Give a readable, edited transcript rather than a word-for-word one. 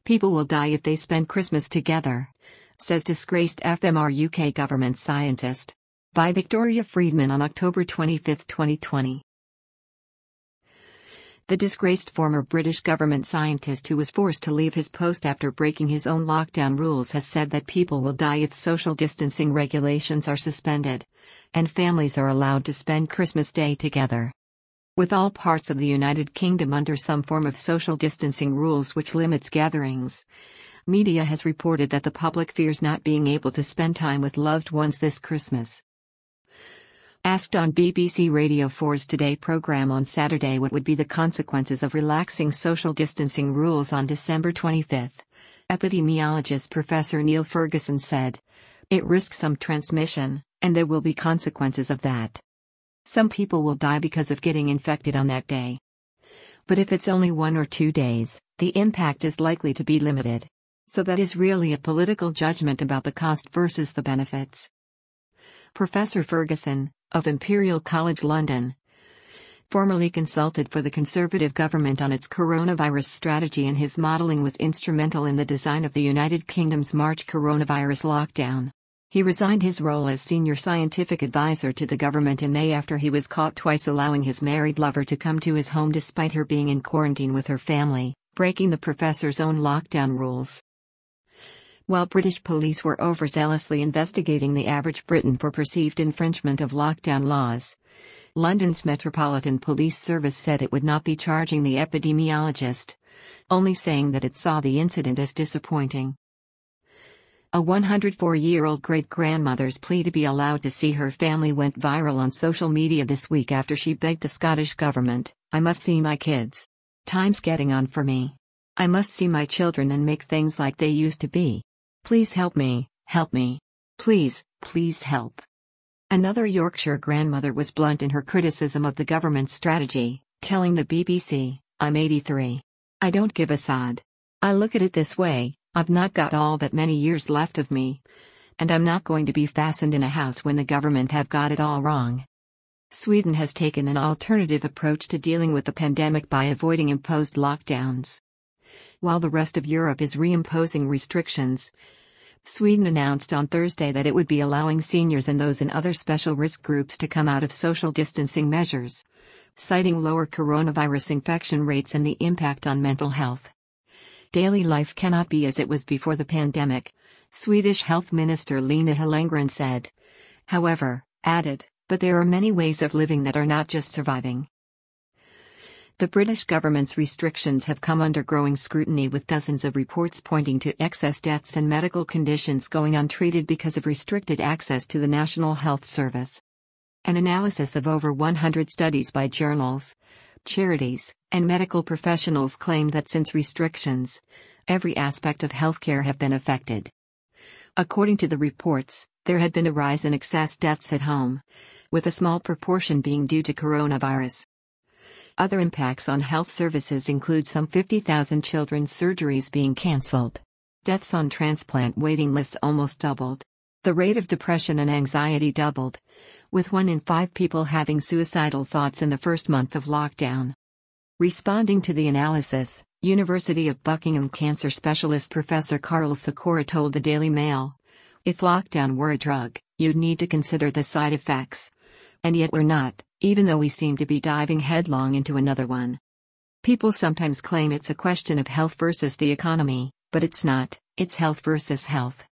People will die if they spend Christmas together, says disgraced FMR UK government scientist. By Victoria Friedman on October 25, 2020. The disgraced former British government scientist who was forced to leave his post after breaking his own lockdown rules has said that people will die if social distancing regulations are suspended, and families are allowed to spend Christmas Day together. With all parts of the United Kingdom under some form of social distancing rules which limits gatherings, media has reported that the public fears not being able to spend time with loved ones this Christmas. Asked on BBC Radio 4's Today programme on Saturday what would be the consequences of relaxing social distancing rules on December 25, epidemiologist Professor Neil Ferguson said, "It risks some transmission, and there will be consequences of that. Some people will die because of getting infected on that day. But if it's only 1 or 2 days, the impact is likely to be limited. So that is really a political judgment about the cost versus the benefits." Professor Ferguson, of Imperial College London, formerly consulted for the Conservative government on its coronavirus strategy, and his modelling was instrumental in the design of the United Kingdom's March coronavirus lockdown. He resigned his role as senior scientific advisor to the government in May after he was caught twice allowing his married lover to come to his home despite her being in quarantine with her family, breaking the professor's own lockdown rules. While British police were overzealously investigating the average Briton for perceived infringement of lockdown laws, London's Metropolitan Police Service said it would not be charging the epidemiologist, only saying that it saw the incident as disappointing. A 104-year-old great-grandmother's plea to be allowed to see her family went viral on social media this week after she begged the Scottish government, "I must see my kids. Time's getting on for me. I must see my children and make things like they used to be. Please help me, help me. Please, please help." Another Yorkshire grandmother was blunt in her criticism of the government's strategy, telling the BBC, "I'm 83. I don't give a sod. I look at it this way, I've not got all that many years left of me. And I'm not going to be fastened in a house when the government have got it all wrong." Sweden has taken an alternative approach to dealing with the pandemic by avoiding imposed lockdowns. While the rest of Europe is reimposing restrictions, Sweden announced on Thursday that it would be allowing seniors and those in other special risk groups to come out of social distancing measures, citing lower coronavirus infection rates and the impact on mental health. "Daily life cannot be as it was before the pandemic," Swedish Health Minister Lena Hallengren said. However, added, "But there are many ways of living that are not just surviving." The British government's restrictions have come under growing scrutiny, with dozens of reports pointing to excess deaths and medical conditions going untreated because of restricted access to the National Health Service. An analysis of over 100 studies by journals, charities, and medical professionals claimed that since restrictions, every aspect of healthcare have been affected. According to the reports, there had been a rise in excess deaths at home, with a small proportion being due to coronavirus. Other impacts on health services include some 50,000 children's surgeries being cancelled. Deaths on transplant waiting lists almost doubled. The rate of depression and anxiety doubled, with 1 in 5 people having suicidal thoughts in the first month of lockdown. Responding to the analysis, University of Buckingham cancer specialist Professor Carl Sikora told the Daily Mail, "If lockdown were a drug, you'd need to consider the side effects. And yet we're not, even though we seem to be diving headlong into another one. People sometimes claim it's a question of health versus the economy, but it's not, it's health versus health."